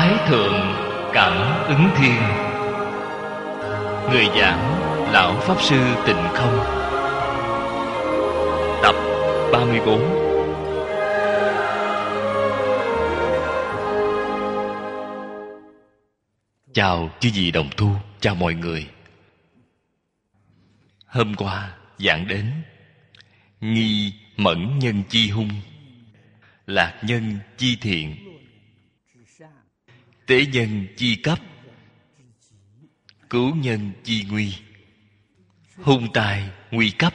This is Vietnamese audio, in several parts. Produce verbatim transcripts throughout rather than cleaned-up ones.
Thái thượng cảm ứng thiên. Người giảng Lão Pháp Sư Tịnh Không. Tập ba mươi bốn. Chào chư vị đồng tu, chào mọi người. Hôm qua giảng đến nghi mẫn nhân chi hung, lạc nhân chi thiện, tế nhân chi cấp, cứu nhân chi nguy, hung tài nguy cấp.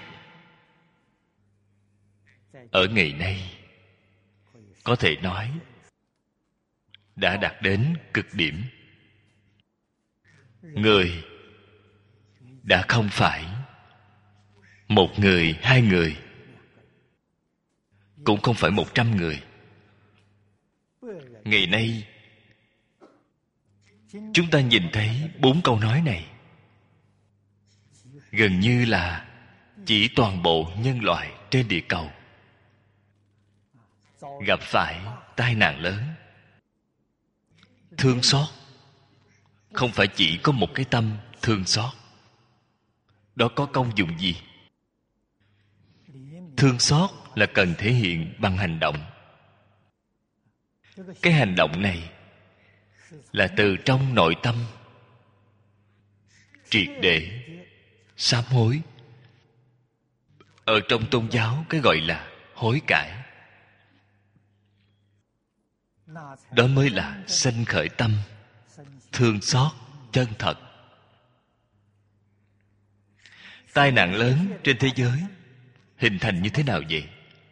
Ở ngày nay có thể nói đã đạt đến cực điểm. Người đã không phải một người, hai người, cũng không phải một trăm người. Ngày nay chúng ta nhìn thấy bốn câu nói này, gần như là chỉ toàn bộ nhân loại trên địa cầu gặp phải tai nạn lớn. Thương xót không phải chỉ có một cái tâm thương xót. Đó có công dụng gì? Thương xót là cần thể hiện bằng hành động. Cái hành động này là từ trong nội tâm triệt để sám hối. Ở trong tôn giáo cái gọi là hối cải. Đó mới là sanh khởi tâm thương xót chân thật. Tai nạn lớn trên thế giới hình thành như thế nào vậy?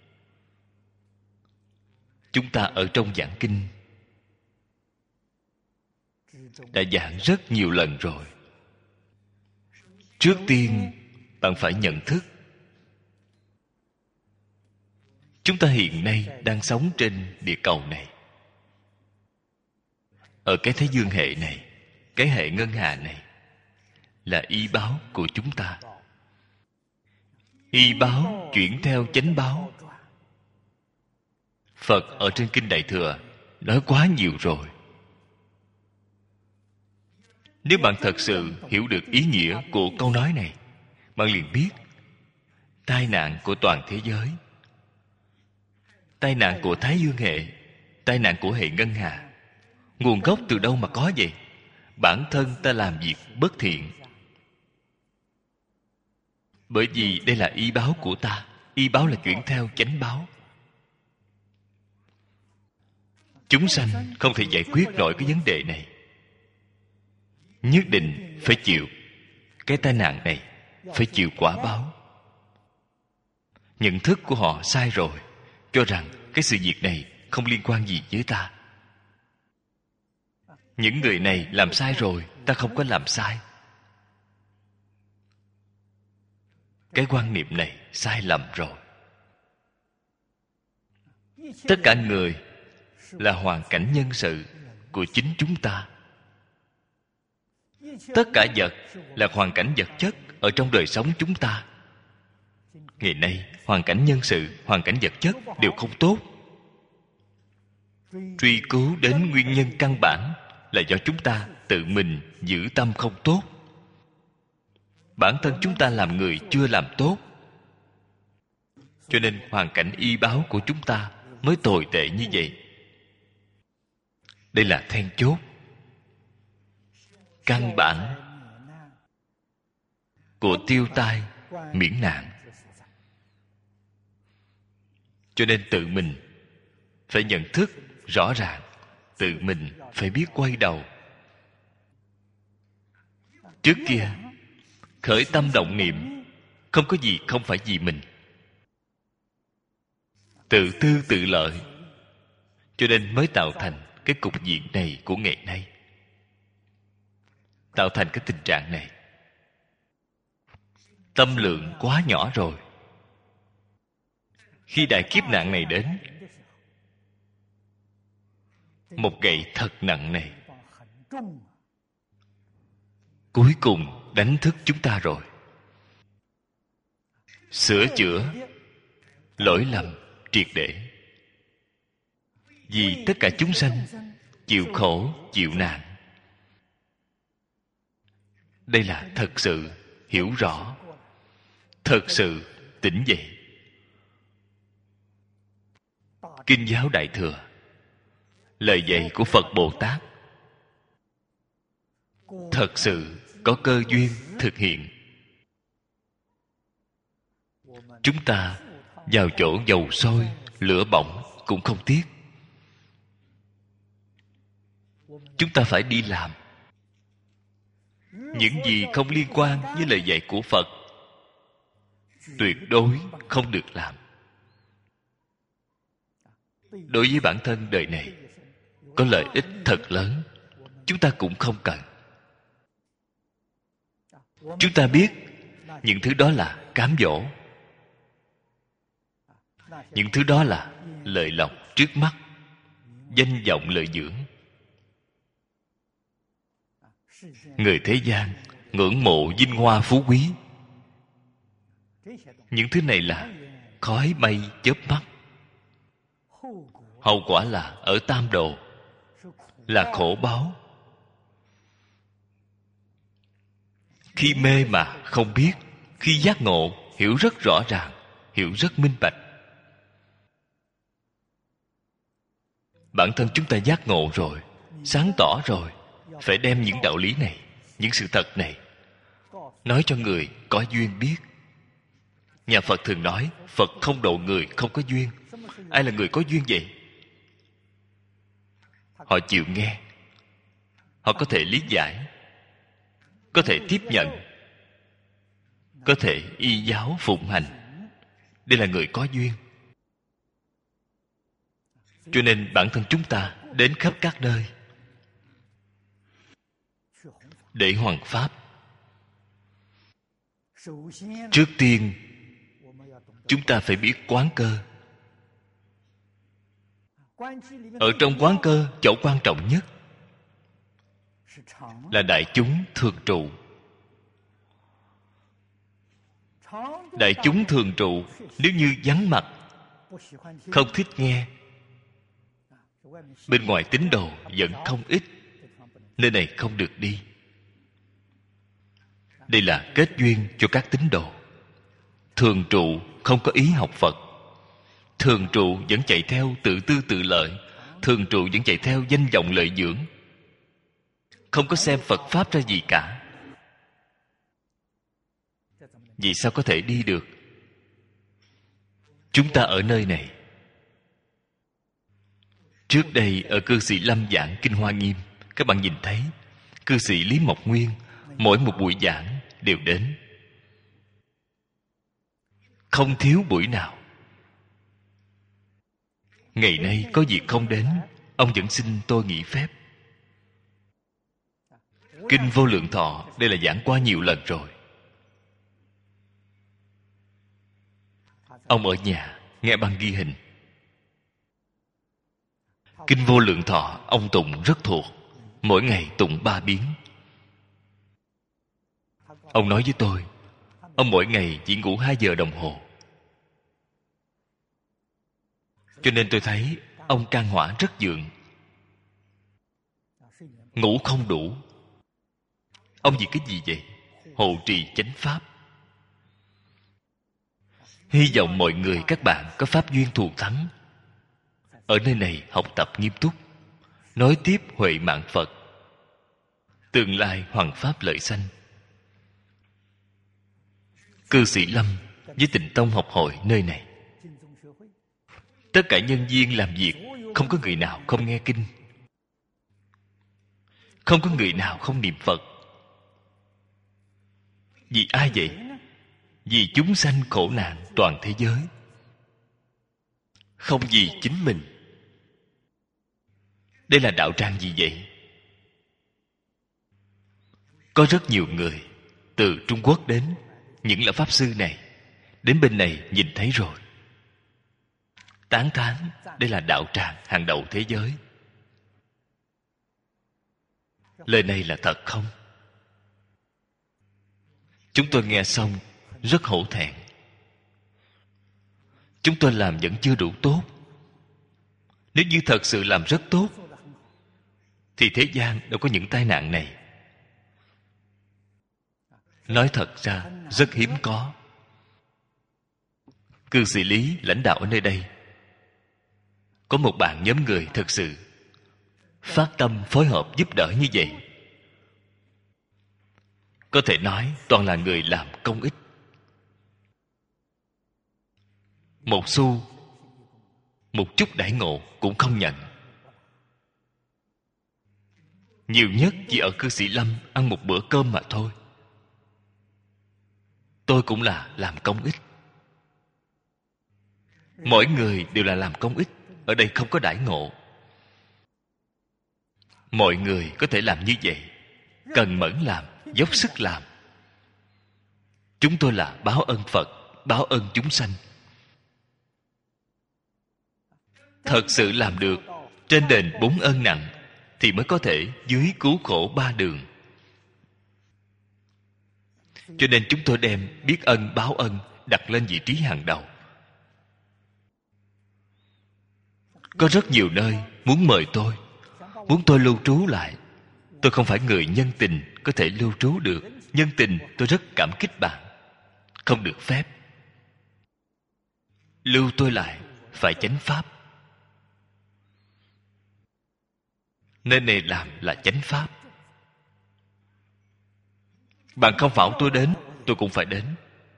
Chúng ta ở trong giảng kinh đã giảng rất nhiều lần rồi. Trước tiên bạn phải nhận thức chúng ta hiện nay đang sống trên địa cầu này, ở cái thế dương hệ này, cái hệ ngân hà này, là y báo của chúng ta. Y báo chuyển theo chánh báo. Phật ở trên Kinh Đại Thừa nói quá nhiều rồi. Nếu bạn thật sự hiểu được ý nghĩa của câu nói này, bạn liền biết tai nạn của toàn thế giới, tai nạn của Thái Dương hệ, tai nạn của hệ ngân hà, nguồn gốc từ đâu mà có vậy? Bản thân ta làm việc bất thiện. Bởi vì đây là y báo của ta. Y báo là chuyển theo chánh báo. Chúng sanh không thể giải quyết nổi cái vấn đề này, nhất định phải chịu cái tai nạn này, phải chịu quả báo. Nhận thức của họ sai rồi, cho rằng cái sự việc này không liên quan gì với ta. Những người này làm sai rồi, ta không có làm sai. Cái quan niệm này sai lầm rồi. Tất cả người là hoàn cảnh nhân sự của chính chúng ta. Tất cả vật là hoàn cảnh vật chất ở trong đời sống chúng ta. Ngày nay hoàn cảnh nhân sự, hoàn cảnh vật chất đều không tốt. Truy cứu đến nguyên nhân căn bản là do chúng ta tự mình giữ tâm không tốt. Bản thân chúng ta làm người chưa làm tốt, cho nên hoàn cảnh y báo của chúng ta mới tồi tệ như vậy. Đây là then chốt, căn bản của tiêu tai miễn nạn. Cho nên tự mình phải nhận thức rõ ràng, tự mình phải biết quay đầu. Trước kia khởi tâm động niệm không có gì không phải vì mình, tự tư tự lợi, cho nên mới tạo thành cái cục diện này của ngày nay, tạo thành cái tình trạng này. Tâm lượng quá nhỏ rồi. Khi đại kiếp nạn này đến, một gậy thật nặng này cuối cùng đánh thức chúng ta rồi. Sửa chữa lỗi lầm triệt để. Vì tất cả chúng sanh chịu khổ, chịu nạn. Đây là thật sự hiểu rõ, thật sự tỉnh dậy. Kinh giáo Đại Thừa, lời dạy của Phật Bồ Tát thật sự có cơ duyên thực hiện. Chúng ta vào chỗ dầu sôi lửa bỏng cũng không tiếc. Chúng ta phải đi làm. Những gì không liên quan với lời dạy của Phật tuyệt đối không được làm. Đối với bản thân đời này có lợi ích thật lớn, chúng ta cũng không cần. Chúng ta biết những thứ đó là cám dỗ, những thứ đó là lợi lộc trước mắt, danh vọng lợi dưỡng. Người thế gian ngưỡng mộ vinh hoa phú quý. Những thứ này là khói bay chớp mắt. Hậu quả là ở tam đồ, là khổ báo. Khi mê mà không biết, khi giác ngộ hiểu rất rõ ràng, hiểu rất minh bạch. Bản thân chúng ta giác ngộ rồi, sáng tỏ rồi, phải đem những đạo lý này, những sự thật này nói cho người có duyên biết. Nhà Phật thường nói Phật không độ người không có duyên. Ai là người có duyên vậy? Họ chịu nghe, họ có thể lý giải, có thể tiếp nhận, có thể y giáo phụng hành. Đây là người có duyên. Cho nên bản thân chúng ta đến khắp các nơi để hoằng pháp. Trước tiên chúng ta phải biết quán cơ. Ở trong quán cơ, chỗ quan trọng nhất là đại chúng thường trụ. Đại chúng thường trụ, nếu như vắng mặt, không thích nghe, bên ngoài tín đồ vẫn không ít, nơi này không được đi. Đây là kết duyên cho các tín đồ. Thường trụ không có ý học Phật. Thường trụ vẫn chạy theo tự tư tự lợi. Thường trụ vẫn chạy theo danh vọng lợi dưỡng, không có xem Phật Pháp ra gì cả. Vì sao có thể đi được? Chúng ta ở nơi này, trước đây ở cư sĩ Lâm giảng Kinh Hoa Nghiêm, các bạn nhìn thấy cư sĩ Lý Mộc Nguyên mỗi một buổi giảng đều đến, không thiếu buổi nào. Ngày nay có việc không đến, ông vẫn xin tôi nghỉ phép. Kinh Vô Lượng Thọ đây là giảng qua nhiều lần rồi. Ông ở nhà nghe băng ghi hình. Kinh Vô Lượng Thọ ông tụng rất thuộc, mỗi ngày tụng ba biến. Ông nói với tôi, ông mỗi ngày chỉ ngủ hai giờ đồng hồ. Cho nên tôi thấy ông can hỏa rất vượng. Ngủ không đủ. Ông vì cái gì vậy? Hộ trì chánh pháp. Hy vọng mọi người các bạn có pháp duyên thù thắng, ở nơi này học tập nghiêm túc, nối tiếp huệ mạng Phật, tương lai hoằng pháp lợi sanh. Cư sĩ Lâm với Tịnh Tông học hội nơi này, tất cả nhân viên làm việc không có người nào không nghe kinh, không có người nào không niệm Phật. Vì ai vậy? Vì chúng sanh khổ nạn toàn thế giới, không vì chính mình. Đây là đạo tràng gì vậy? Có rất nhiều người từ Trung Quốc đến, những là pháp sư này, đến bên này nhìn thấy rồi, tán thán đây là đạo tràng hàng đầu thế giới. Lời này là thật không? Chúng tôi nghe xong rất hổ thẹn. Chúng tôi làm vẫn chưa đủ tốt. Nếu như thật sự làm rất tốt, thì thế gian đâu có những tai nạn này. Nói thật ra rất hiếm có. Cư sĩ Lý lãnh đạo ở nơi đây có một bạn nhóm người thật sự phát tâm phối hợp giúp đỡ như vậy. Có thể nói toàn là người làm công ích. Một xu, một chút đãi ngộ cũng không nhận. Nhiều nhất chỉ ở cư sĩ Lâm ăn một bữa cơm mà thôi. Tôi cũng là làm công ích. Mỗi người đều là làm công ích. Ở đây không có đãi ngộ. Mọi người có thể làm như vậy, cần mẫn làm, dốc sức làm. Chúng tôi là báo ân Phật, báo ân chúng sanh. Thật sự làm được trên đền bốn ân nặng thì mới có thể dưới cứu khổ ba đường. Cho nên chúng tôi đem biết ân báo ân đặt lên vị trí hàng đầu. Có rất nhiều nơi muốn mời tôi, muốn tôi lưu trú lại. Tôi không phải người nhân tình có thể lưu trú được. Nhân tình tôi rất cảm kích bạn, không được phép. Lưu tôi lại phải chánh pháp. Nơi này làm là chánh pháp. Bạn không bảo tôi đến, tôi cũng phải đến.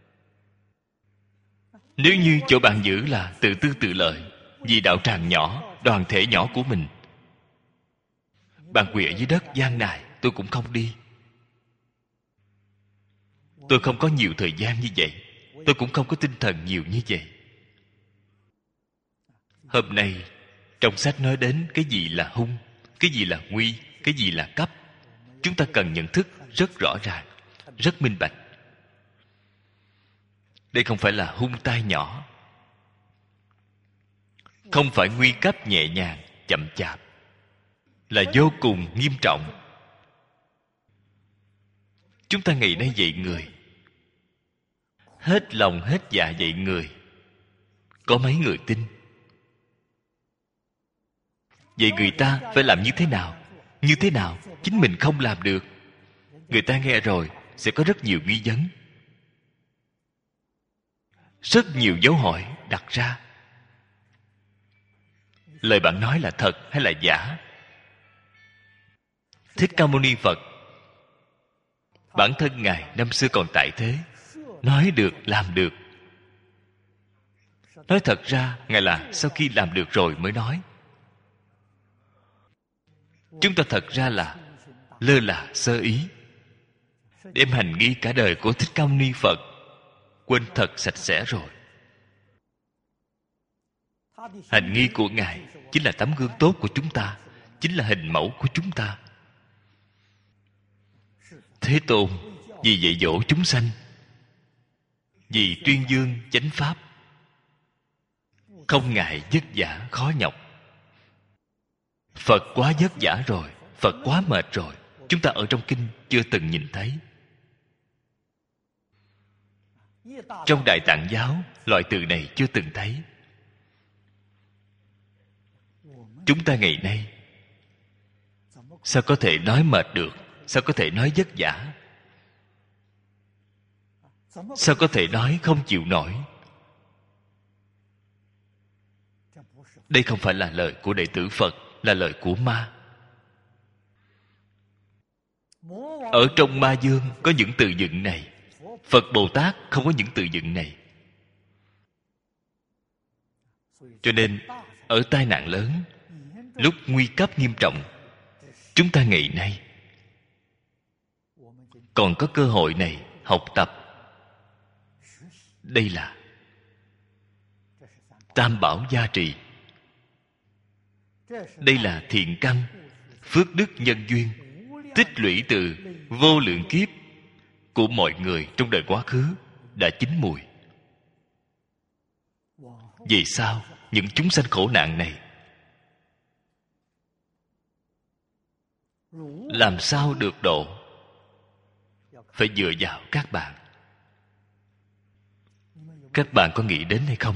Nếu như chỗ bạn giữ là tự tư tự lợi, vì đạo tràng nhỏ, đoàn thể nhỏ của mình, bạn quỳ ở dưới đất gian nài, tôi cũng không đi. Tôi không có nhiều thời gian như vậy. Tôi cũng không có tinh thần nhiều như vậy. Hôm nay trong sách nói đến cái gì là hung, cái gì là nguy, cái gì là cấp. Chúng ta cần nhận thức rất rõ ràng, rất minh bạch. Đây không phải là hung tai nhỏ, không phải nguy cấp nhẹ nhàng, chậm chạp, là vô cùng nghiêm trọng. Chúng ta ngày nay dạy người, hết lòng hết dạ dạy người, có mấy người tin? Vậy người ta phải làm như thế nào? Như thế nào? Chính mình không làm được. Người ta nghe rồi sẽ có rất nhiều nghi vấn, rất nhiều dấu hỏi đặt ra. Lời bạn nói là thật hay là giả? Thích Ca Mâu Ni Phật, bản thân Ngài năm xưa còn tại thế, nói được làm được. Nói thật ra Ngài là sau khi làm được rồi mới nói. Chúng ta thật ra là lơ là sơ ý, đem hành nghi cả đời của Thích Ca Mâu Ni Phật quên thật sạch sẽ rồi. Hành nghi của Ngài chính là tấm gương tốt của chúng ta, chính là hình mẫu của chúng ta. Thế Tôn vì dạy dỗ chúng sanh, vì tuyên dương chánh pháp, không ngại vất vả khó nhọc. Phật quá vất vả rồi, Phật quá mệt rồi, chúng ta ở trong kinh chưa từng nhìn thấy. Trong Đại Tạng giáo, loại từ này chưa từng thấy. Chúng ta ngày nay sao có thể nói mệt được? Sao có thể nói vất vả? Sao có thể nói không chịu nổi? Đây không phải là lời của đệ tử Phật, là lời của ma. Ở trong ma dương có những từ vựng này, Phật Bồ Tát không có những từ vựng này. Cho nên ở tai nạn lớn, lúc nguy cấp nghiêm trọng, chúng ta ngày nay còn có cơ hội này học tập. Đây là tam bảo gia trì. Đây là thiện căn, phước đức nhân duyên tích lũy từ vô lượng kiếp của mọi người trong đời quá khứ đã chín mùi. Vì sao những chúng sanh khổ nạn này làm sao được độ? Phải dựa vào các bạn. Các bạn có nghĩ đến hay không?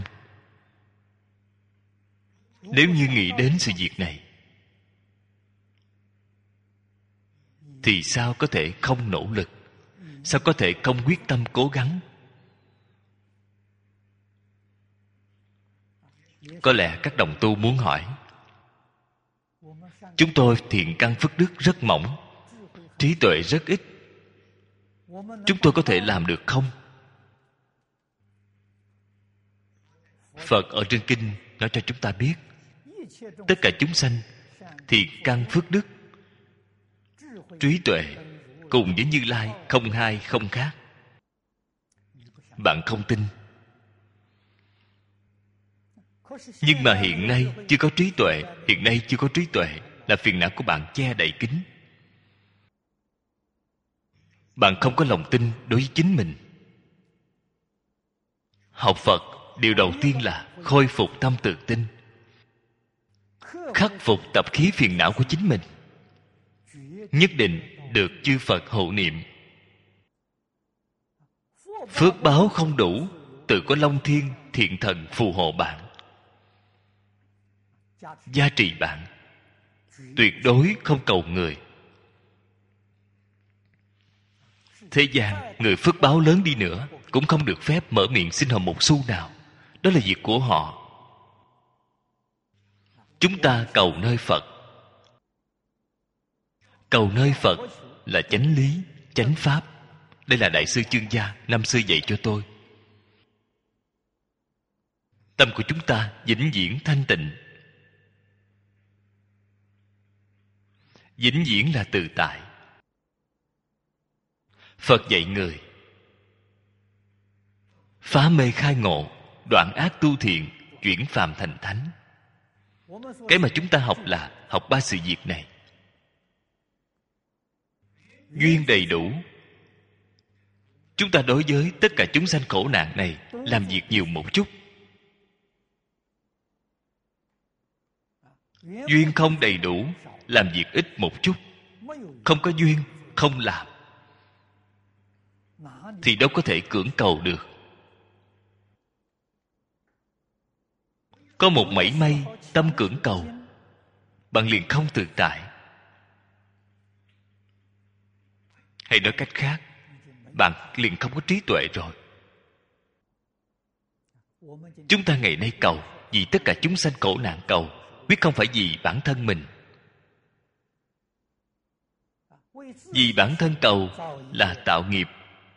Nếu như nghĩ đến sự việc này, thì sao có thể không nỗ lực, sao có thể không quyết tâm cố gắng? Có lẽ các đồng tu muốn hỏi, chúng tôi thiện căn phước đức rất mỏng, trí tuệ rất ít, chúng tôi có thể làm được không? Phật ở trên kinh nói cho chúng ta biết, tất cả chúng sanh thiện căn phước đức, trí tuệ cùng với Như Lai không hai không khác. Bạn không tin, nhưng mà hiện nay chưa có trí tuệ. Hiện nay chưa có trí tuệ là phiền não của bạn che đậy kín. Bạn không có lòng tin đối với chính mình. Học Phật, điều đầu tiên là khôi phục tâm tự tin, khắc phục tập khí phiền não của chính mình, nhất định được chư Phật hộ niệm. Phước báo không đủ, tự có Long Thiên thiện thần phù hộ bạn, gia trì bạn, tuyệt đối không cầu người. Thế gian người phước báo lớn đi nữa cũng không được phép mở miệng xin họ một xu nào. Đó là việc của họ. Chúng ta cầu nơi Phật. Cầu nơi Phật là chánh lý, chánh pháp. Đây là Đại sư Chương Gia năm xưa dạy cho tôi. Tâm của chúng ta vĩnh viễn thanh tịnh, vĩnh viễn là tự tại. Phật dạy người phá mê khai ngộ, đoạn ác tu thiện, chuyển phàm thành thánh. Cái mà chúng ta học là học ba sự việc này. Duyên đầy đủ, chúng ta đối với tất cả chúng sanh khổ nạn này làm việc nhiều một chút. Duyên không đầy đủ, làm việc ít một chút. Không có duyên, không làm, thì đâu có thể cưỡng cầu được. Có một mảy may tâm cưỡng cầu, bạn liền không tự tại. Hay nói cách khác, bạn liền không có trí tuệ rồi. Chúng ta ngày nay cầu vì tất cả chúng sanh khổ nạn cầu, quyết không phải vì bản thân mình. Vì bản thân cầu là tạo nghiệp,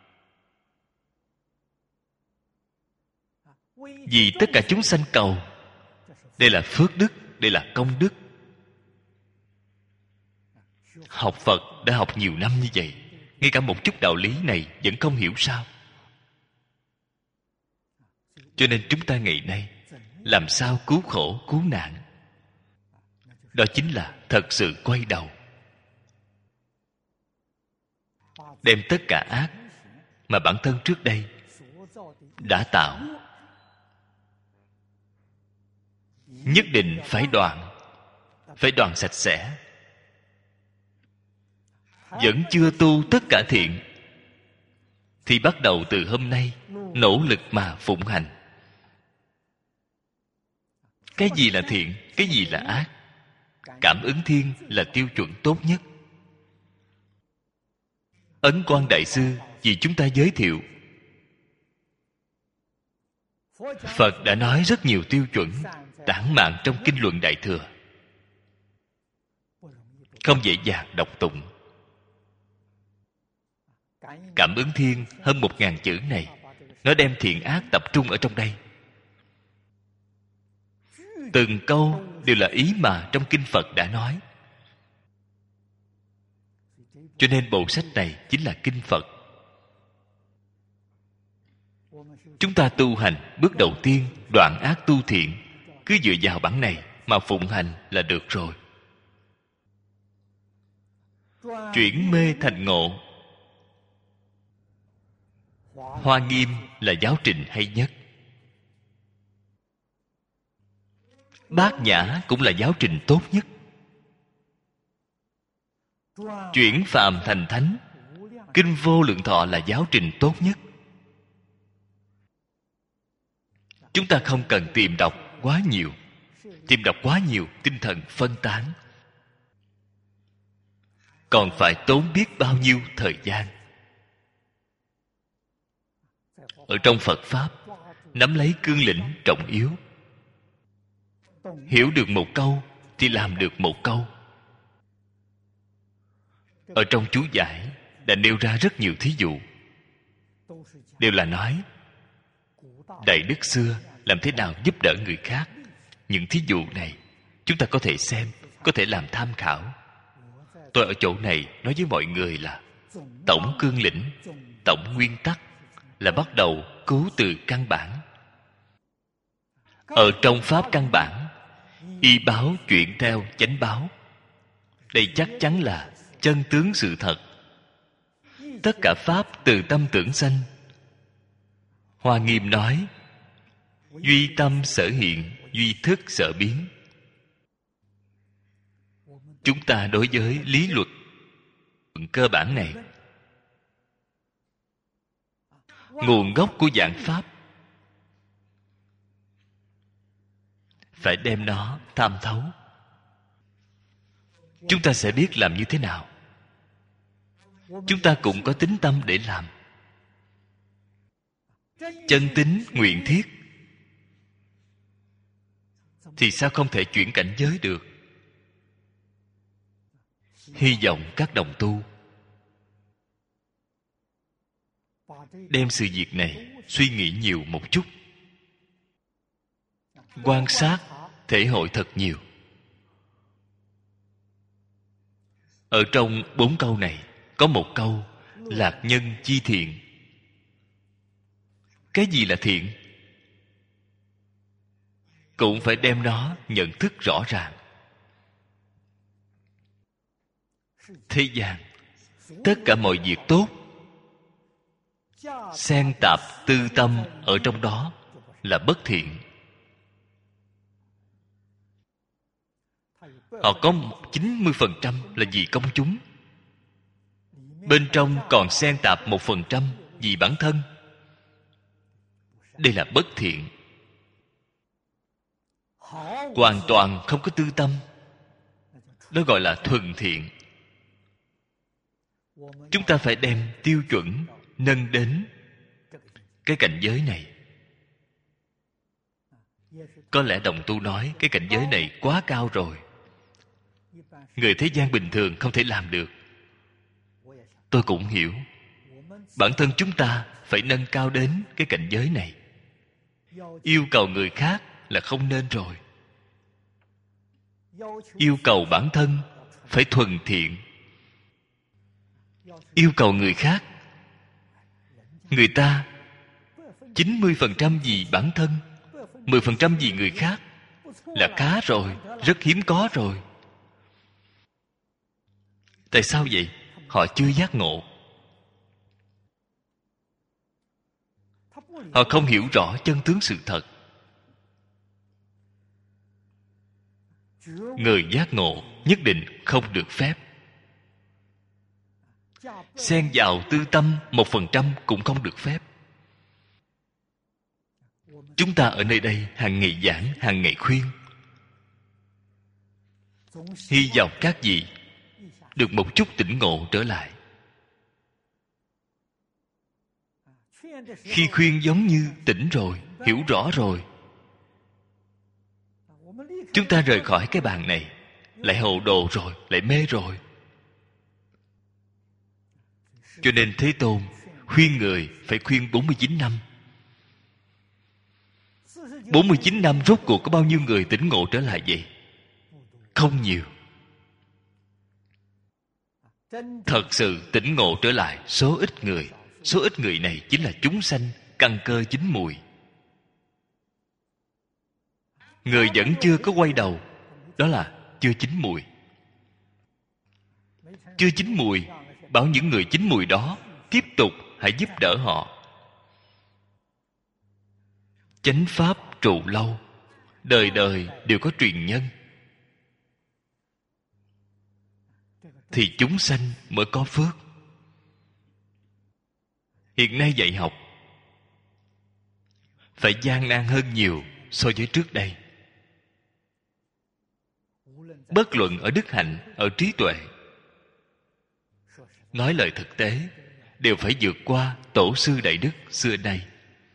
vì tất cả chúng sanh cầu, đây là phước đức, đây là công đức. Học Phật đã học nhiều năm như vậy, ngay cả một chút đạo lý này vẫn không hiểu sao? Cho nên chúng ta ngày nay làm sao cứu khổ cứu nạn? Đó chính là thật sự quay đầu, đem tất cả ác mà bản thân trước đây đã tạo, nhất định phải đoạn, phải đoạn sạch sẽ. Vẫn chưa tu tất cả thiện, thì bắt đầu từ hôm nay nỗ lực mà phụng hành. Cái gì là thiện, cái gì là ác? Cảm ứng thiên là tiêu chuẩn tốt nhất. Ấn Quang Đại Sư vì chúng ta giới thiệu, Phật đã nói rất nhiều tiêu chuẩn tản mạn trong Kinh Luận Đại Thừa, không dễ dàng đọc tụng. Cảm ứng thiên hơn một ngàn chữ này, nó đem thiện ác tập trung ở trong đây. Từng câu đều là ý mà trong kinh Phật đã nói. Cho nên bộ sách này chính là kinh Phật. Chúng ta tu hành bước đầu tiên đoạn ác tu thiện, cứ dựa vào bản này mà phụng hành là được rồi. Chuyển mê thành ngộ, Hoa Nghiêm là giáo trình hay nhất. Bát Nhã cũng là giáo trình tốt nhất. Chuyển phàm thành thánh, Kinh Vô Lượng Thọ là giáo trình tốt nhất. Chúng ta không cần tìm đọc quá nhiều. Tìm đọc quá nhiều, tinh thần phân tán. còn phải tốn biết bao nhiêu thời gian. Ở trong Phật Pháp, nắm lấy cương lĩnh trọng yếu, hiểu được một câu thì làm được một câu. Ở trong chú giải đã nêu ra rất nhiều thí dụ, đều là nói Đại Đức xưa làm thế nào giúp đỡ người khác. Những thí dụ này chúng ta có thể xem, có thể làm tham khảo. Tôi ở chỗ này nói với mọi người là tổng cương lĩnh, tổng nguyên tắc là bắt đầu cứu từ căn bản. Ở trong Pháp căn bản, y báo chuyển theo chánh báo. Đây chắc chắn là chân tướng sự thật. Tất cả Pháp từ tâm tưởng sanh. Hoa Nghiêm nói duy tâm sở hiện, duy thức sở biến. Chúng ta đối với lý luật cơ bản này, nguồn gốc của dạng Pháp, phải đem nó tham thấu. Chúng ta sẽ biết làm như thế nào. Chúng ta cũng có tín tâm để làm. Chân tín nguyện thiết thì sao không thể chuyển cảnh giới được? Hy vọng các đồng tu đem sự việc này suy nghĩ nhiều một chút, quan sát thể hội thật nhiều. Ở trong bốn câu này có một câu lạc nhân chi thiện. Cái gì là thiện? Cũng phải đem nó nhận thức rõ ràng. Thế gian tất cả mọi việc tốt xen tạp tư tâm ở trong đó là bất thiện. Họ có chín mươi phần trăm là vì công chúng, bên trong còn xen tạp một phần trăm vì bản thân. Đây là bất thiện, hoàn toàn không có tư tâm. Đó gọi là thuần thiện. Chúng ta phải đem tiêu chuẩn nâng đến cái cảnh giới này. Có lẽ đồng tu nói cái cảnh giới này quá cao rồi, người thế gian bình thường không thể làm được. Tôi cũng hiểu. Bản thân chúng ta phải nâng cao đến cái cảnh giới này. Yêu cầu người khác là không nên rồi. Yêu cầu bản thân phải thuần thiện. Yêu cầu người khác, người ta chín mươi phần trăm vì bản thân, mười phần trăm vì người khác là khá rồi, rất hiếm có rồi. Tại sao vậy? Họ chưa giác ngộ. Họ không hiểu rõ chân tướng sự thật. Người giác ngộ nhất định không được phép xen vào tư tâm một phần trăm cũng không được phép. Chúng ta ở nơi đây hàng ngày giảng, hàng ngày khuyên, hy vọng các vị được một chút tỉnh ngộ trở lại. Khi khuyên giống như tỉnh rồi, hiểu rõ rồi, chúng ta rời khỏi cái bàn này, lại hồ đồ rồi, lại mê rồi. Cho nên Thế Tôn khuyên người phải khuyên bốn mươi chín năm. bốn mươi chín năm rốt cuộc có bao nhiêu người tỉnh ngộ trở lại vậy? Không nhiều. Thật sự tỉnh ngộ trở lại số ít người. Số ít người này chính là chúng sanh căn cơ chín mùi. Người vẫn chưa có quay đầu, đó là chưa chín mùi. Chưa chín mùi, bảo những người chín mùi đó tiếp tục hãy giúp đỡ họ. Chánh pháp trụ lâu, đời đời đều có truyền nhân, thì chúng sanh mới có phước. Hiện nay dạy học phải gian nan hơn nhiều so với trước đây. Bất luận ở đức hạnh, ở trí tuệ, nói lời thực tế, đều phải vượt qua tổ sư đại đức xưa nay,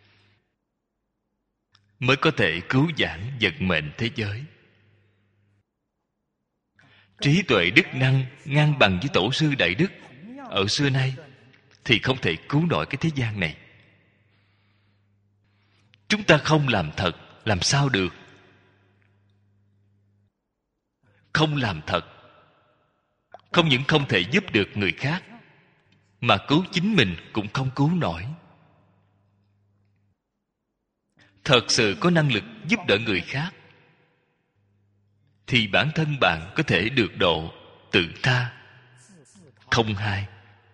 mới có thể cứu vãn vận mệnh thế giới. Trí tuệ đức năng ngang bằng với tổ sư đại đức ở xưa nay thì không thể cứu nổi cái thế gian này. Chúng ta không làm thật, làm sao được? Không làm thật, không những không thể giúp được người khác, mà cứu chính mình cũng không cứu nổi. Thật sự có năng lực giúp đỡ người khác, thì bản thân bạn có thể được độ, tự tha, không hai.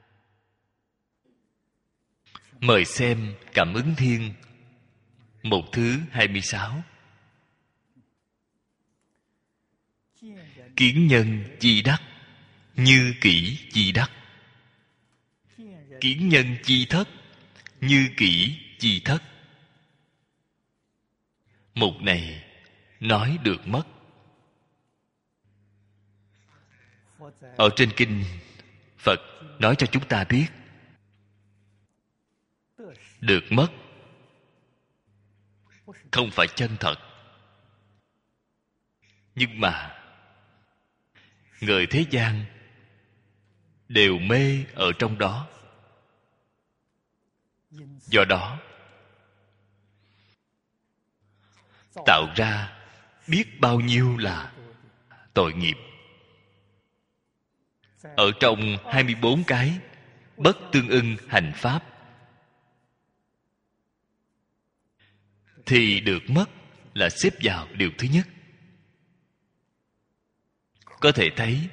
Mời xem Cảm Ứng Thiên một thứ hai mươi sáu. Kiến nhân chi đắc, như kỷ chi đắc. Kiến nhân chi thất, như kỷ chi thất. Mục này nói được mất. Ở trên kinh, Phật nói cho chúng ta biết, được mất không phải chân thật, nhưng mà người thế gian đều mê ở trong đó. Do đó tạo ra biết bao nhiêu là tội nghiệp. Ở trong hai mươi bốn cái bất tương ưng hành pháp thì được mất là xếp vào điều thứ nhất. Có thể thấy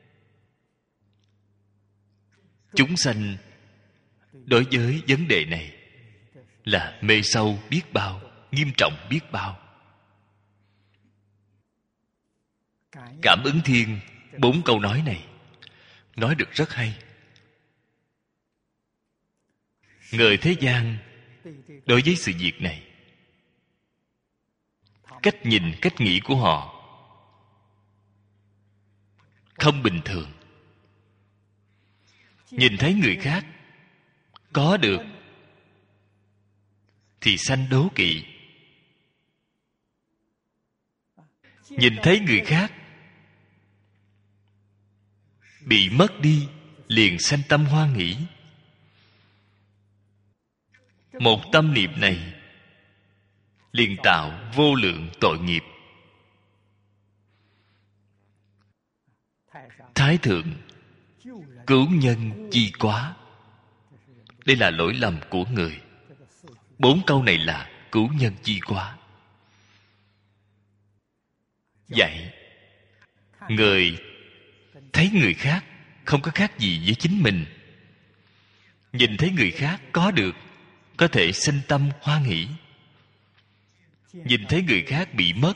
chúng sanh đối với vấn đề này là mê sâu biết bao, nghiêm trọng biết bao. Cảm Ứng Thiên bốn câu nói này nói được rất hay. Người thế gian đối với sự việc này, cách nhìn, cách nghĩ của họ không bình thường. Nhìn thấy người khác có được thì sanh đố kỵ. Nhìn thấy người khác bị mất đi liền sanh tâm hoan hỷ. Một tâm niệm này liền tạo vô lượng tội nghiệp. Thái thượng cứu nhân chi quá. Đây là lỗi lầm của người. Bốn câu này là cứu nhân chi quá. Dạy người thấy người khác không có khác gì với chính mình. Nhìn thấy người khác có được, có thể sinh tâm hoan hỷ. Nhìn thấy người khác bị mất,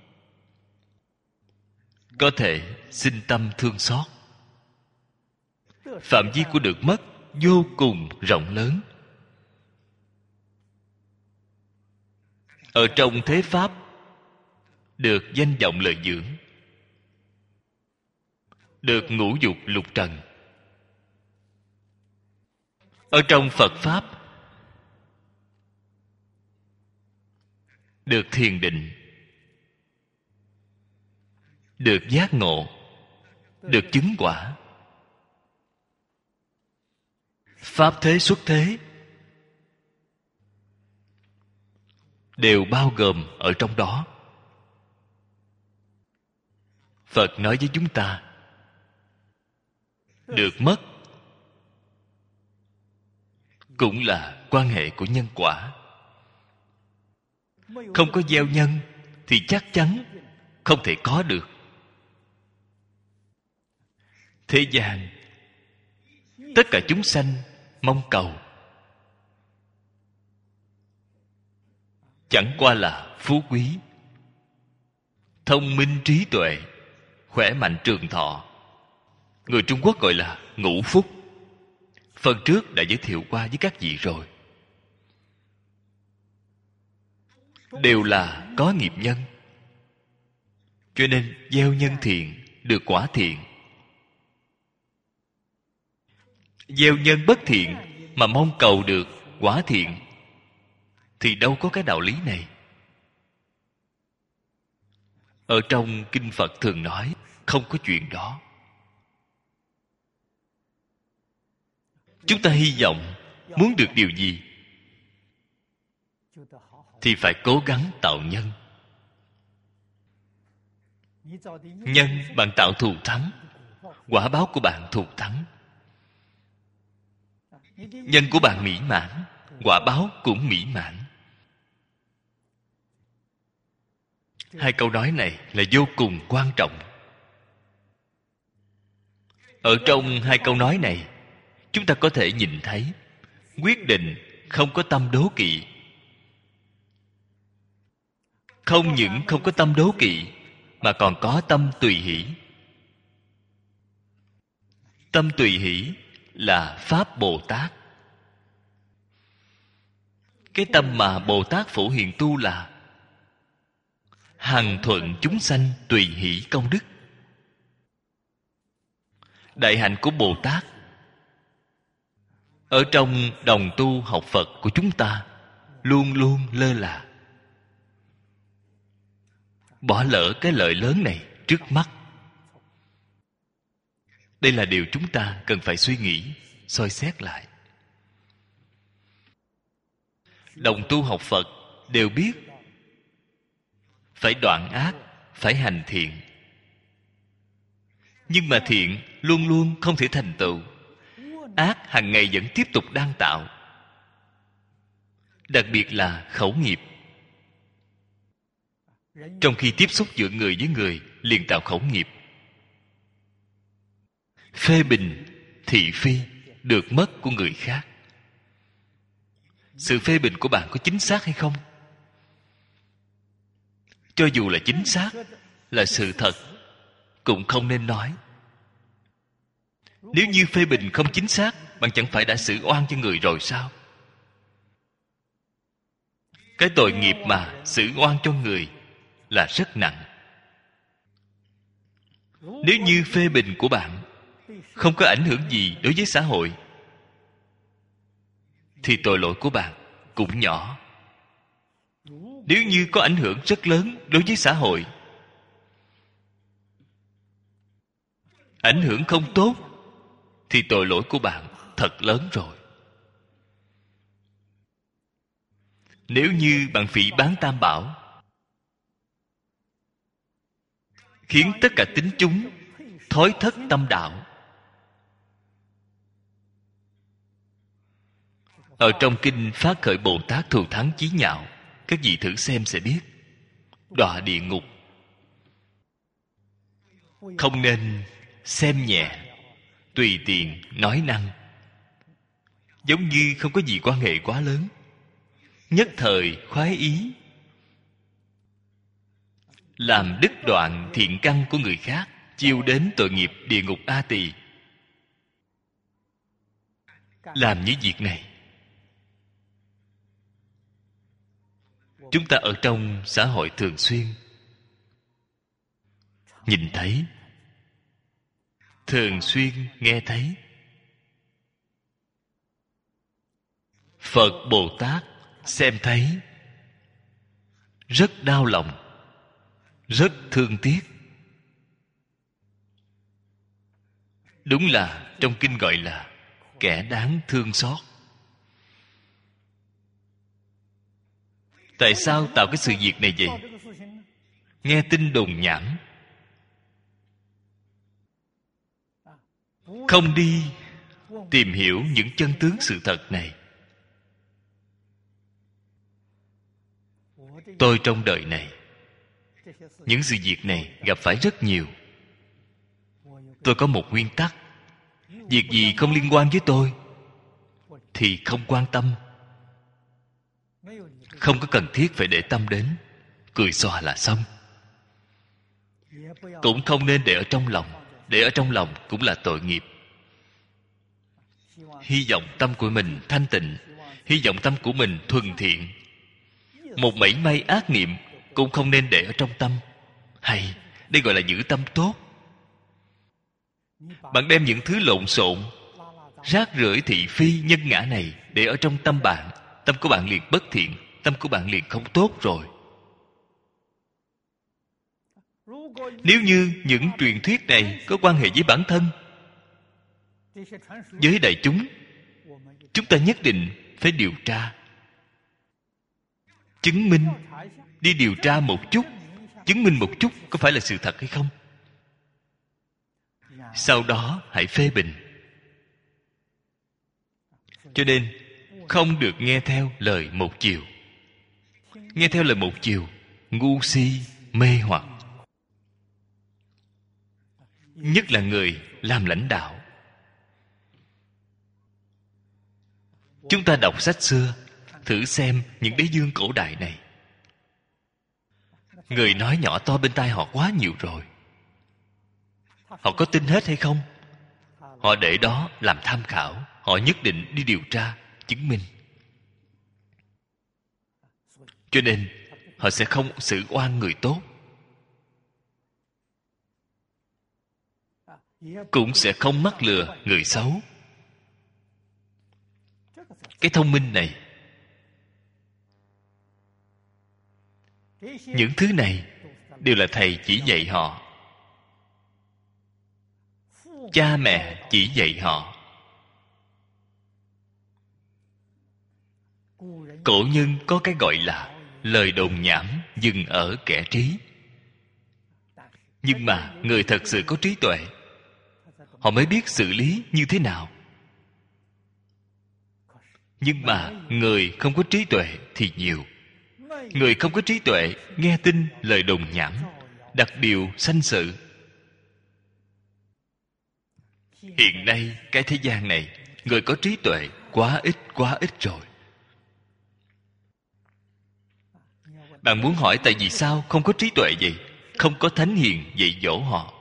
có thể sinh tâm thương xót. Phạm vi của được mất vô cùng rộng lớn. Ở trong thế pháp được danh vọng lợi dưỡng, được ngũ dục lục trần. Ở trong Phật pháp được thiền định, được giác ngộ, được chứng quả. Pháp thế xuất thế đều bao gồm ở trong đó. Phật nói với chúng ta, được mất cũng là quan hệ của nhân quả. Không có gieo nhân thì chắc chắn không thể có được. Thế gian tất cả chúng sanh mong cầu chẳng qua là phú quý, thông minh trí tuệ, khỏe mạnh trường thọ. Người Trung Quốc gọi là ngũ phúc. Phần trước đã giới thiệu qua với các vị rồi. Đều là có nghiệp nhân, cho nên gieo nhân thiện được quả thiện. gieo nhân bất thiện mà mong cầu được quả thiện, thì đâu có cái đạo lý này. Ở trong kinh Phật thường nói không có chuyện đó. Chúng ta hy vọng muốn được điều gì thì phải cố gắng tạo nhân. Nhân bạn tạo thù thắng, quả báo của bạn thù thắng. Nhân của bạn mỹ mãn, quả báo cũng mỹ mãn. Hai câu nói này là vô cùng quan trọng. Ở trong hai câu nói này, chúng ta có thể nhìn thấy quyết định không có tâm đố kỵ. Không những không có tâm đố kỵ, mà còn có tâm tùy hỷ. Tâm tùy hỷ là Pháp Bồ Tát. Cái tâm mà Bồ Tát Phổ Hiền tu là hằng thuận chúng sanh tùy hỷ công đức. Đại hạnh của Bồ Tát ở trong đồng tu học Phật của chúng ta luôn luôn lơ là, bỏ lỡ cái lợi lớn này trước mắt. Đây là điều chúng ta cần phải suy nghĩ, soi xét lại. Đồng tu học Phật đều biết phải đoạn ác, phải hành thiện. Nhưng mà thiện luôn luôn không thể thành tựu, ác hàng ngày vẫn tiếp tục đang tạo. Đặc biệt là khẩu nghiệp. Trong khi tiếp xúc giữa người với người liền tạo khẩu nghiệp. Phê bình, thị phi, được mất của người khác. Sự phê bình của bạn có chính xác hay không? Cho dù là chính xác, là sự thật, cũng không nên nói. Nếu như phê bình không chính xác, bạn chẳng phải đã xử oan cho người rồi sao? Cái tội nghiệp mà xử oan cho người là rất nặng. Nếu như phê bình của bạn không có ảnh hưởng gì đối với xã hội, thì tội lỗi của bạn cũng nhỏ. Nếu như có ảnh hưởng rất lớn đối với xã hội, ảnh hưởng không tốt, thì tội lỗi của bạn thật lớn rồi. Nếu như bạn phỉ báng Tam Bảo, khiến tất cả tín chúng thối thất tâm đạo. Ở trong kinh Phát Khởi Bồ Tát Thù Thắng Chí Nhạo, các vị thử xem sẽ biết. Đọa địa ngục. Không nên xem nhẹ, tùy tiện nói năng, giống như không có gì quan hệ quá lớn. Nhất thời khoái ý, làm đứt đoạn thiện căn của người khác, chiêu đến tội nghiệp địa ngục A Tỳ. Làm những việc này, chúng ta ở trong xã hội thường xuyên nhìn thấy, thường xuyên nghe thấy. Phật Bồ Tát xem thấy rất đau lòng, rất thương tiếc. Đúng là trong kinh gọi là kẻ đáng thương xót. Tại sao tạo cái sự việc này vậy? Nghe tin đồn nhảm, không đi tìm hiểu những chân tướng sự thật này. Tôi trong đời này, những sự việc này gặp phải rất nhiều. Tôi có một nguyên tắc: việc gì không liên quan với tôi thì không quan tâm, không có cần thiết phải để tâm đến, cười xòa là xong. Cũng không nên để ở trong lòng, để ở trong lòng cũng là tội nghiệp. Hy vọng tâm của mình thanh tịnh, hy vọng tâm của mình thuần thiện. Một mảy may ác niệm cũng không nên để ở trong tâm. Hay, đây gọi là giữ tâm tốt. Bạn đem những thứ lộn xộn rác rưởi thị phi nhân ngã này để ở trong tâm bạn, tâm của bạn liền bất thiện, tâm của bạn liền không tốt rồi. Nếu như những truyền thuyết này có quan hệ với bản thân, với đại chúng, chúng ta nhất định phải điều tra, chứng minh, đi điều tra một chút, chứng minh một chút có phải là sự thật hay không. Sau đó hãy phê bình. Cho nên không được nghe theo lời một chiều. Nghe theo lời một chiều, ngu si, mê hoặc. Nhất là người làm lãnh đạo. Chúng ta đọc sách xưa, thử xem những đế vương cổ đại này. Người nói nhỏ to bên tai họ quá nhiều rồi. Họ có tin hết hay không? Họ để đó làm tham khảo. Họ nhất định đi điều tra, chứng minh. Cho nên họ sẽ không xử oan người tốt, cũng sẽ không mắc lừa người xấu. Cái thông minh này, những thứ này đều là thầy chỉ dạy họ, cha mẹ chỉ dạy họ. Cổ nhân có cái gọi là lời đồn nhảm dừng ở kẻ trí. Nhưng mà người thật sự có trí tuệ, họ mới biết xử lý như thế nào. Nhưng mà người không có trí tuệ thì nhiều. Người không có trí tuệ nghe tin lời đồn nhảm, đặt điều sanh sự. Hiện nay cái thế gian này, người có trí tuệ quá ít quá ít rồi. Bạn muốn hỏi tại vì sao không có trí tuệ vậy? Không có thánh hiền dạy dỗ họ.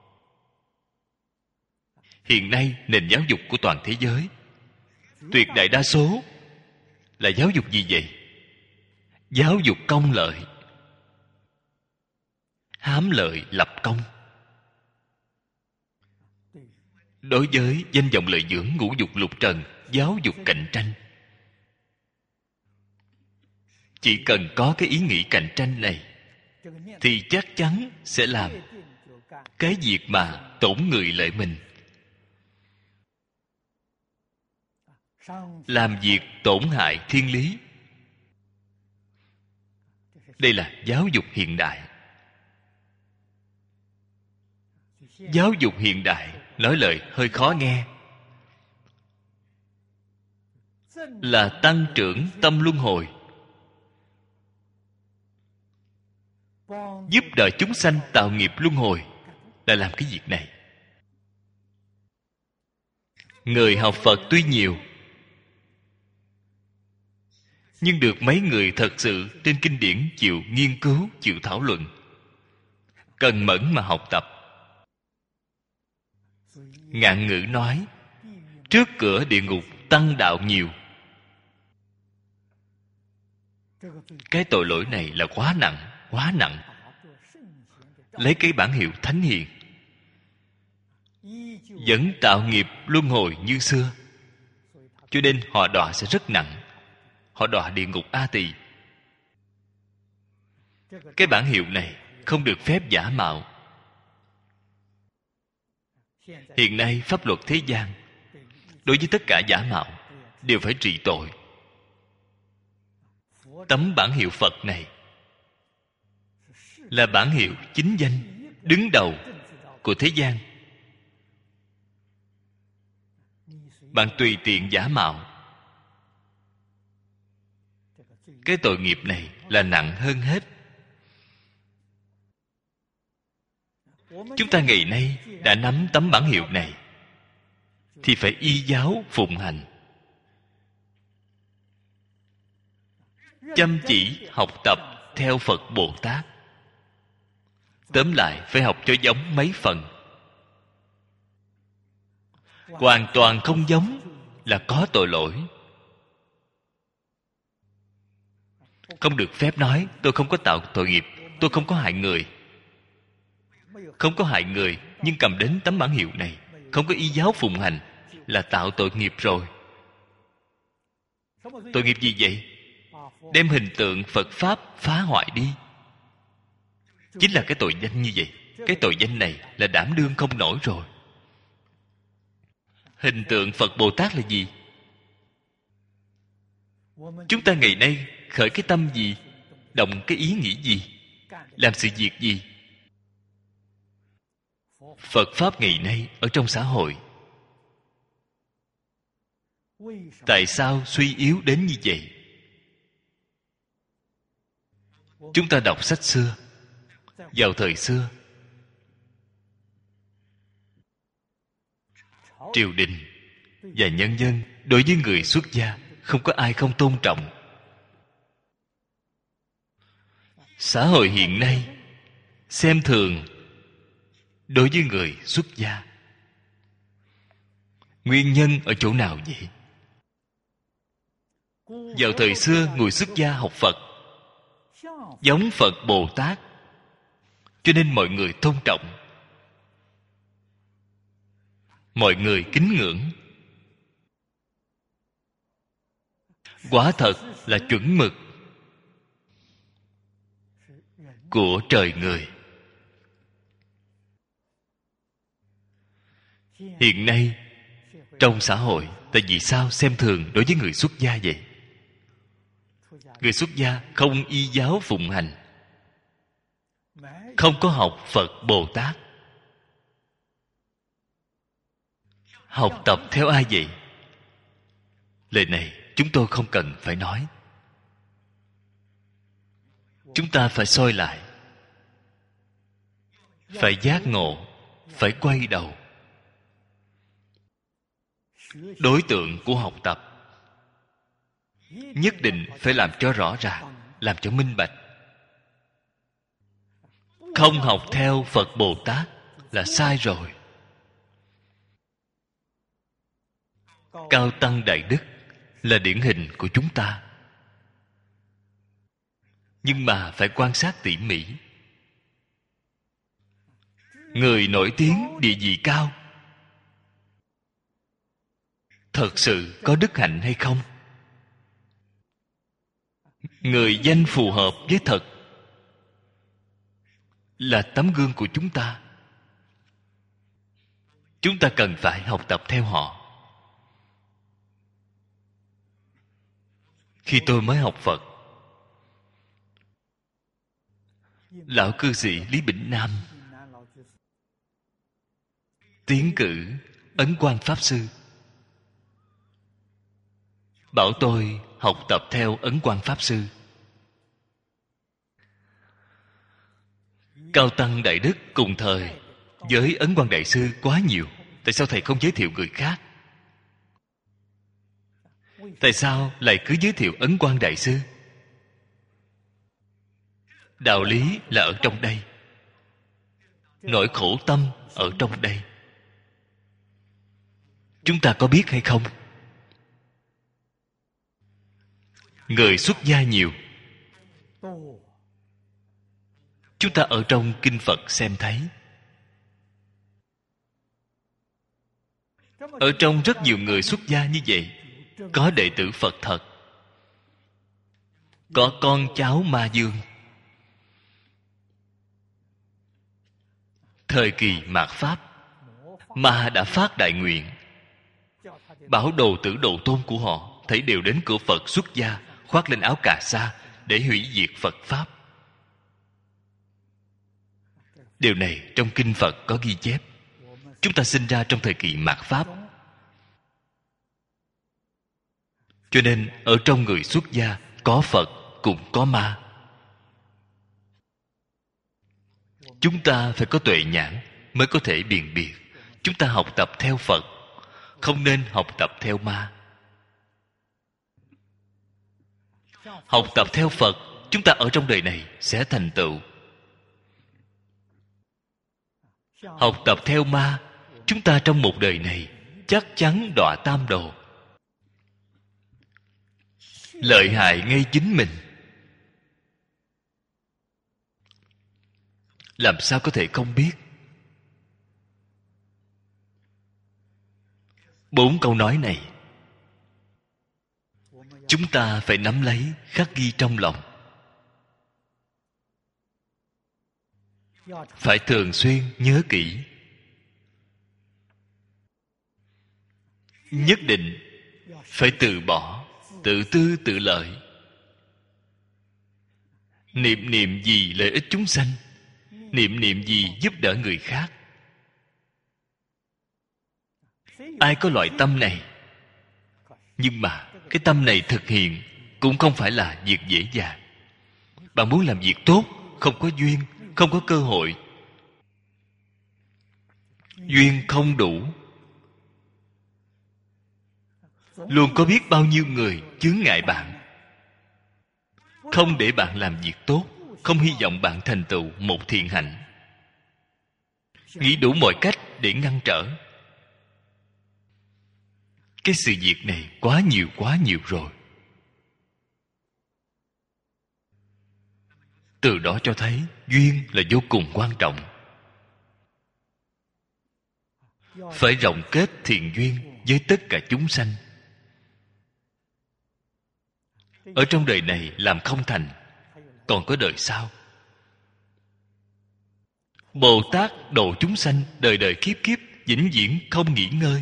Hiện nay nền giáo dục của toàn thế giới, tuyệt đại đa số là giáo dục gì vậy? Giáo dục công lợi. Hám lợi lập công. Đối với danh vọng lợi dưỡng ngũ dục lục trần, giáo dục cạnh tranh. Chỉ cần có cái ý nghĩ cạnh tranh này thì chắc chắn sẽ làm cái việc mà tổn người lợi mình, làm việc tổn hại thiên lý. Đây là giáo dục hiện đại. Giáo dục hiện đại nói lời hơi khó nghe, là tăng trưởng tâm luân hồi, giúp đỡ chúng sanh tạo nghiệp luân hồi, là làm cái việc này. Người học Phật tuy nhiều, nhưng được mấy người thật sự trên kinh điển chịu nghiên cứu, chịu thảo luận, cần mẫn mà học tập. Ngạn ngữ nói, trước cửa địa ngục tăng đạo nhiều. Cái tội lỗi này là quá nặng, quá nặng. Lấy cái bản hiệu thánh hiền, vẫn tạo nghiệp luân hồi như xưa, cho nên họ đọa sẽ rất nặng. Họ đọa địa ngục A Tỳ. Cái bản hiệu này không được phép giả mạo. Hiện nay pháp luật thế gian đối với tất cả giả mạo đều phải trị tội. Tấm bản hiệu Phật này là bản hiệu chính danh, đứng đầu của thế gian. Bạn tùy tiện giả mạo, cái tội nghiệp này là nặng hơn hết. Chúng ta ngày nay đã nắm tấm bản hiệu này thì phải y giáo phụng hành, chăm chỉ học tập theo Phật Bồ Tát. Tóm lại phải học cho giống mấy phần. Hoàn toàn không giống là có tội lỗi. Không được phép nói tôi không có tạo tội nghiệp, tôi không có hại người. Không có hại người, nhưng cầm đến tấm bản hiệu này, không có y giáo phụng hành, là tạo tội nghiệp rồi. Tội nghiệp gì vậy? Đem hình tượng Phật Pháp phá hoại đi, chính là cái tội danh như vậy. Cái tội danh này là đảm đương không nổi rồi. Hình tượng Phật Bồ Tát là gì? Chúng ta ngày nay khởi cái tâm gì, động cái ý nghĩ gì, làm sự việc gì? Phật Pháp ngày nay ở trong xã hội tại sao suy yếu đến như vậy? Chúng ta đọc sách xưa. Vào thời xưa, triều đình và nhân dân đối với người xuất gia không có ai không tôn trọng. Xã hội hiện nay xem thường đối với người xuất gia. Nguyên nhân ở chỗ nào vậy? Vào thời xưa, người xuất gia học Phật giống Phật Bồ Tát, cho nên mọi người tôn trọng, mọi người kính ngưỡng. Quả thật là chuẩn mực của trời người. Hiện nay trong xã hội, tại vì sao xem thường đối với người xuất gia vậy? Người xuất gia không y giáo phụng hành, không có học Phật Bồ Tát. Học tập theo ai vậy? Lời này chúng tôi không cần phải nói. Chúng ta phải soi lại, phải giác ngộ, phải quay đầu. Đối tượng của học tập nhất định phải làm cho rõ ràng, làm cho minh bạch. Không học theo Phật Bồ Tát là sai rồi. Cao tăng đại đức là điển hình của chúng ta, nhưng mà phải quan sát tỉ mỉ. Người nổi tiếng, địa vị cao, thật sự có đức hạnh hay không? Người danh phù hợp với thật là tấm gương của chúng ta. Chúng ta cần phải học tập theo họ. Khi tôi mới học Phật, lão cư sĩ Lý Bỉnh Nam tiến cử Ấn Quang Pháp Sư, bảo tôi học tập theo Ấn Quang Pháp Sư. Cao tăng đại đức cùng thời với Ấn Quang Đại Sư quá nhiều. Tại sao thầy không giới thiệu người khác? Tại sao lại cứ giới thiệu Ấn Quang Đại Sư? Đạo lý là ở trong đây, nỗi khổ tâm ở trong đây. Chúng ta có biết hay không? Người xuất gia nhiều, chúng ta ở trong kinh Phật xem thấy. Ở trong rất nhiều người xuất gia như vậy, có đệ tử Phật thật, có con cháu Ma Dương. Thời kỳ mạt Pháp, Ma đã phát đại nguyện, bảo đồ tử độ tôn của họ thấy đều đến cửa Phật xuất gia, khoác lên áo cà sa để hủy diệt Phật Pháp. Điều này trong kinh Phật có ghi chép. Chúng ta sinh ra trong thời kỳ mạt Pháp, cho nên ở trong người xuất gia có Phật cũng có Ma. Chúng ta phải có tuệ nhãn mới có thể biện biệt. Chúng ta học tập theo Phật, không nên học tập theo Ma. Học tập theo Phật, chúng ta ở trong đời này sẽ thành tựu. Học tập theo Ma, chúng ta trong một đời này chắc chắn đọa tam đồ. Lợi hại ngay chính mình, làm sao có thể không biết? Bốn câu nói này chúng ta phải nắm lấy, khắc ghi trong lòng, phải thường xuyên nhớ kỹ. Nhất định phải từ bỏ tự tư tự lợi. Niệm niệm gì lợi ích chúng sanh, niệm niệm gì giúp đỡ người khác. Ai có loại tâm này, nhưng mà cái tâm này thực hiện cũng không phải là việc dễ dàng. Bạn muốn làm việc tốt, không có duyên, không có cơ hội, duyên không đủ. Luôn có biết bao nhiêu người chướng ngại bạn, không để bạn làm việc tốt, không hy vọng bạn thành tựu một thiện hạnh, nghĩ đủ mọi cách để ngăn trở. Cái sự việc này quá nhiều quá nhiều rồi. Từ đó cho thấy duyên là vô cùng quan trọng. Phải rộng kết thiện duyên với tất cả chúng sanh. Ở trong đời này làm không thành, còn có đời sau. Bồ Tát độ chúng sanh đời đời kiếp kiếp, vĩnh viễn không nghỉ ngơi.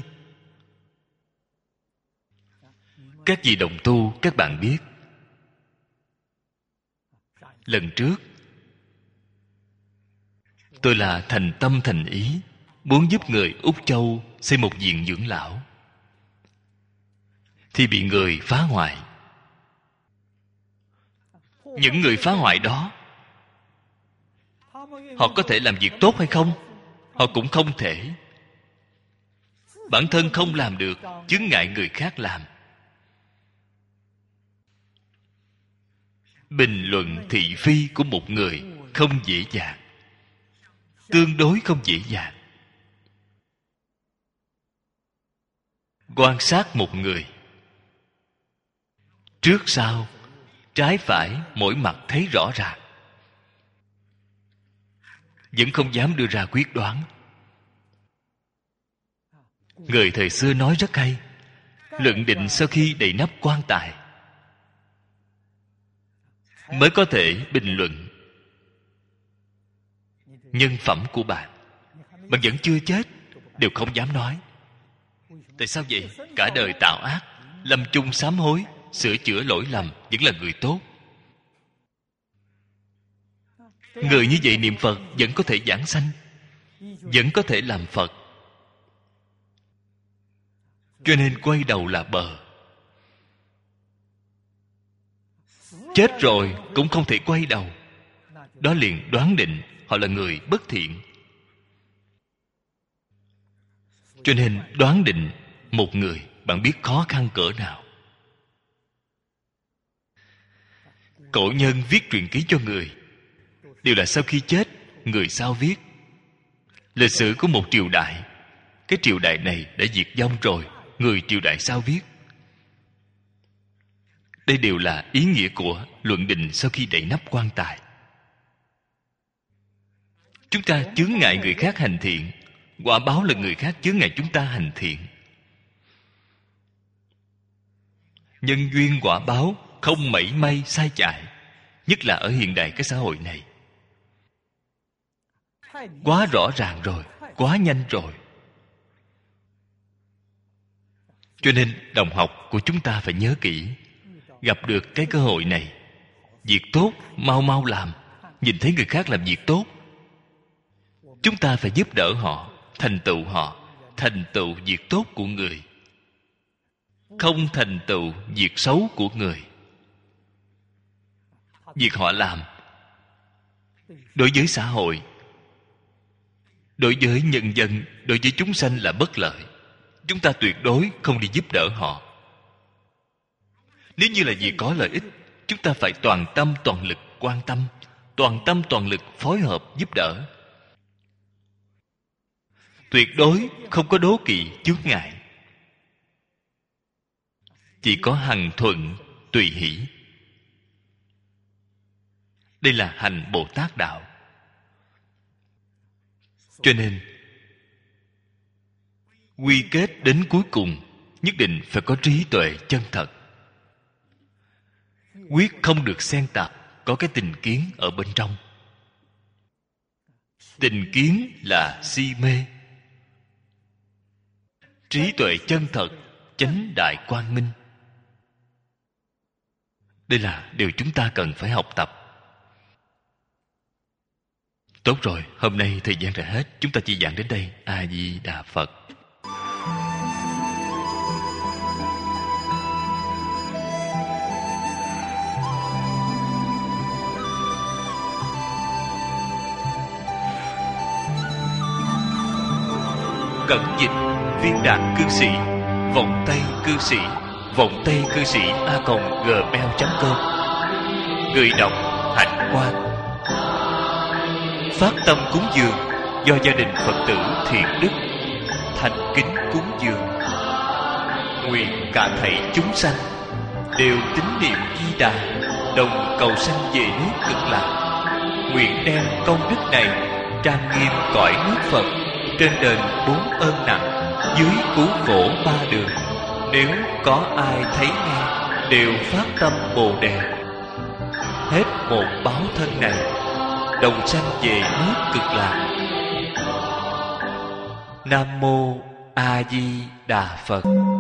Các vị đồng tu, các bạn biết, lần trước tôi là thành tâm thành ý muốn giúp người Úc Châu xây một viện dưỡng lão, thì bị người phá hoại. Những người phá hoại đó, họ có thể làm việc tốt hay không? Họ cũng không thể. Bản thân không làm được, chướng ngại người khác làm. Bình luận thị phi của một người không dễ dàng, tương đối không dễ dàng. Quan sát một người, trước sau, trái phải, mỗi mặt thấy rõ ràng, vẫn không dám đưa ra quyết đoán. Người thời xưa nói rất hay: luận định sau khi đầy nắp quan tài, mới có thể bình luận nhân phẩm của bạn. Bạn vẫn chưa chết, đều không dám nói. Tại sao vậy? Cả đời tạo ác, lâm chung sám hối, sửa chữa lỗi lầm, vẫn là người tốt. Người như vậy niệm Phật vẫn có thể giảng sanh, vẫn có thể làm Phật. Cho nên quay đầu là bờ. Chết rồi cũng không thể quay đầu. Đó liền đoán định họ là người bất thiện. Cho nên đoán định một người, bạn biết khó khăn cỡ nào. Cổ nhân viết truyện ký cho người, đều là sau khi chết, người sau viết. Lịch sử của một triều đại, cái triều đại này đã diệt vong rồi, người triều đại sau viết. Đây đều là ý nghĩa của luận định sau khi đậy nắp quan tài. Chúng ta chướng ngại người khác hành thiện, quả báo là người khác chướng ngại chúng ta hành thiện. Nhân duyên quả báo không mảy may sai chạy, nhất là ở hiện đại cái xã hội này. Quá rõ ràng rồi, quá nhanh rồi. Cho nên đồng học của chúng ta phải nhớ kỹ, gặp được cái cơ hội này, việc tốt mau mau làm. Nhìn thấy người khác làm việc tốt, chúng ta phải giúp đỡ họ, thành tựu họ, thành tựu việc tốt của người, không thành tựu việc xấu của người. Việc họ làm đối với xã hội, đối với nhân dân, đối với chúng sanh là bất lợi, chúng ta tuyệt đối không đi giúp đỡ họ. Nếu như là việc có lợi ích, chúng ta phải toàn tâm toàn lực quan tâm, toàn tâm toàn lực phối hợp giúp đỡ, tuyệt đối không có đố kỵ chướng ngại, chỉ có hằng thuận tùy hỷ. Đây là hành Bồ Tát đạo. Cho nên quy kết đến cuối cùng nhất định phải có trí tuệ chân thật, quyết không được xen tạp có cái tình kiến ở bên trong. Tình kiến là si mê. Trí tuệ chân thật, chánh đại quang minh. Đây là điều chúng ta cần phải học tập. Tốt rồi, hôm nay thời gian đã hết, chúng ta chỉ giảng đến đây. A Di Đà Phật. Cẩn dịch viên đạt cư sĩ, vọng tây cư sĩ, vọng tây cư sĩ a còng gmail chấm com. Người đọc Hạnh Quang. Phát tâm cúng dường do gia đình Phật tử Thiện Đức thành kính cúng dường. Nguyện cả thảy chúng sanh đều tín niệm Di Đà, đồng cầu sanh về nước Cực Lạc. Nguyện đem công đức này trang nghiêm cõi nước Phật, trên đền bốn ơn nặng, dưới cứu khổ ba đường. Nếu có ai thấy nghe đều phát tâm Bồ Đề, hết một báo thân này đồng sanh về nước Cực Lạc. Nam mô A Di Đà Phật.